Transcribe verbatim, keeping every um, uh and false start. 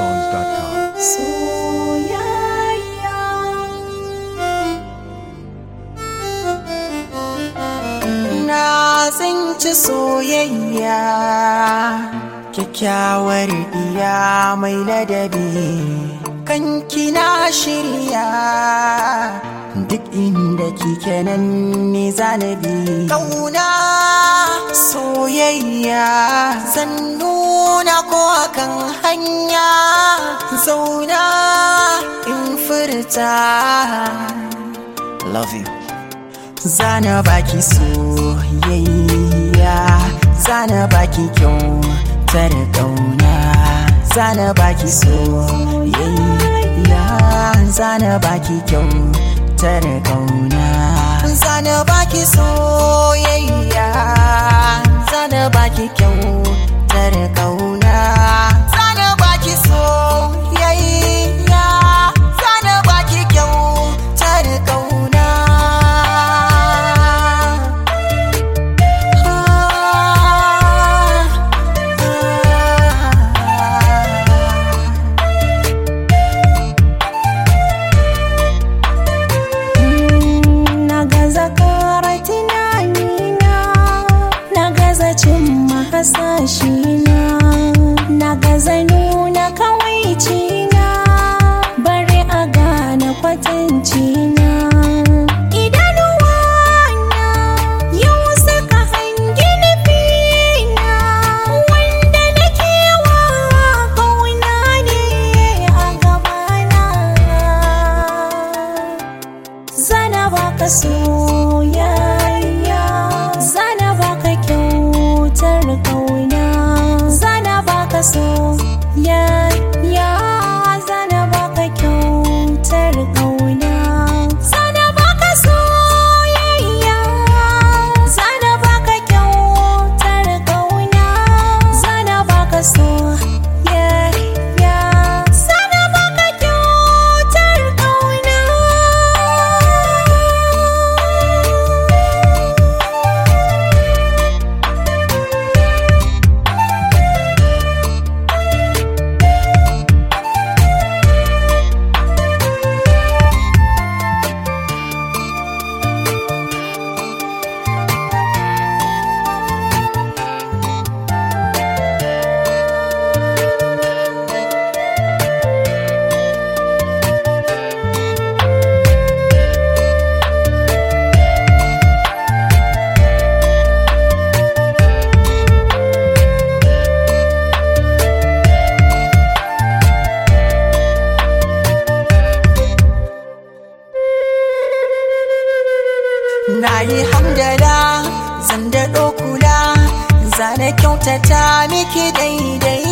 songs dot com. Soyayya. Na tsinci soyayya, kyakkyawar iya mai ladabi, kanki na shirya, duk inda kike nan ne zanabi. Kauna soyayya zan nuna ko kan hanya, zauna in furta love you. Zana baki soyayya, zana baki kyautar kauna, zana baki soyayya, zana baki kyautar kauna, zana baki soyayya, zana baki kyautar kauna, zana baki soyayya, zana baki kyautar kauna. Hasashina na gaza nuna kawaicina, bari a gane kwatancina. Idanuwana yau suka hangi nufina, wanda nake wa kauna ne a gabana. Zana baka soyayya, zana baka kyautar kauna, zana baka soyayya, zana baka kyautar kauna, zana baka soyayya, zana baka kyautar kauna, zana baka soyayya, zana baka kyautar kauna. Na yi hamdala zan daɗo kula, zane kyautata miki daidai.